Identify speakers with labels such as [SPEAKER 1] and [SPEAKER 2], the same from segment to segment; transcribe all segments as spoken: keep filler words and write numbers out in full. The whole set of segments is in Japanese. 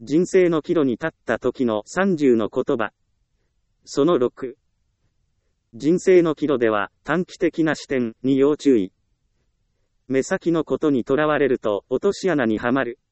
[SPEAKER 1] 人生の岐路に立った時のさんじゅうの言葉。そのろく。人生の岐路では短期的な視点に要注意。目先のことにとらわれると落とし穴にはまる。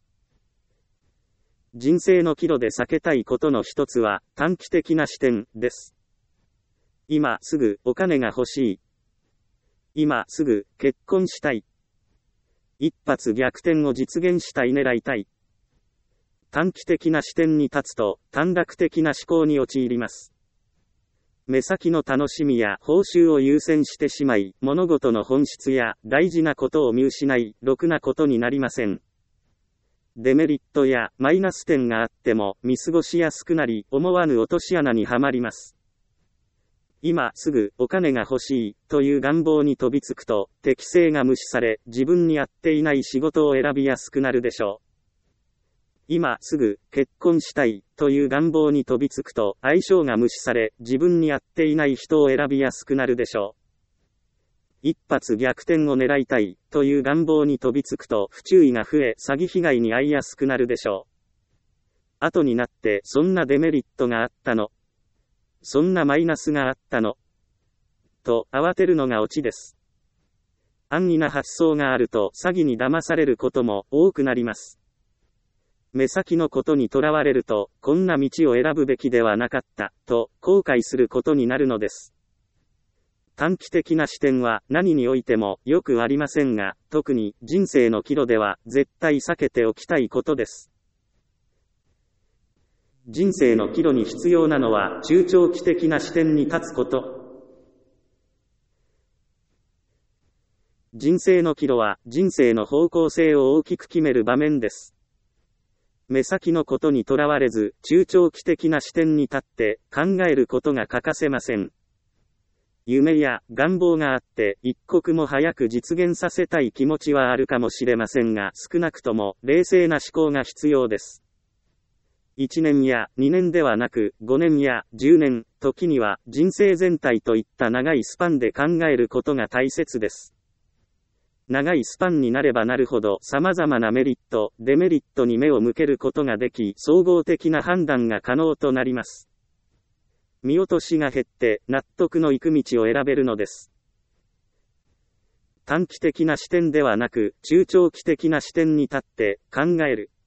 [SPEAKER 1] 人生の岐路で避けたいことの一つは短期的な視点です。今すぐお金が欲しい。今すぐ結婚したい。一発逆転を実現したい、狙いたい。短期的な視点に立つと短絡的な思考に陥ります。目先の楽しみや報酬を優先してしまい、物事の本質や大事なことを見失い、ろくなことになりません。デメリットやマイナス点があっても見過ごしやすくなり、思わぬ落とし穴にはまります。今すぐお金が欲しいという願望に飛びつくと、適性が無視され、自分に合っていない仕事を選びやすくなるでしょう。今すぐ結婚したいという願望に飛びつくと、相性が無視され、自分に合っていない人を選びやすくなるでしょう。一発逆転を狙いたいという願望に飛びつくと、不注意が増え、詐欺被害に遭いやすくなるでしょう。後になって、そんなデメリットがあったの、そんなマイナスがあったのと慌てるのがオチです。安易な発想があると詐欺に騙されることも多くなります。目先のことにとらわれると、こんな道を選ぶべきではなかったと後悔することになるのです。短期的な視点は何においてもよくありませんが、特に人生の岐路では絶対避けておきたいことです。人生の岐路に必要なのは中長期的な視点に立つこと。人生の岐路は人生の方向性を大きく決める場面です。目先のことにとらわれず、中長期的な視点に立って考えることが欠かせません。夢や願望があって一刻も早く実現させたい気持ちはあるかもしれませんが、少なくとも冷静な思考が必要です。いちねんやにねんではなくごねんやじゅうねん、時には人生全体といった長いスパンで考えることが大切です。長いスパンになればなるほど様々なメリット、デメリットに目を向けることができ、総合的な判断が可能となります。見落としが減って納得のいく道を選べるのです。短期的な視点ではなく中長期的な視点に立って考える。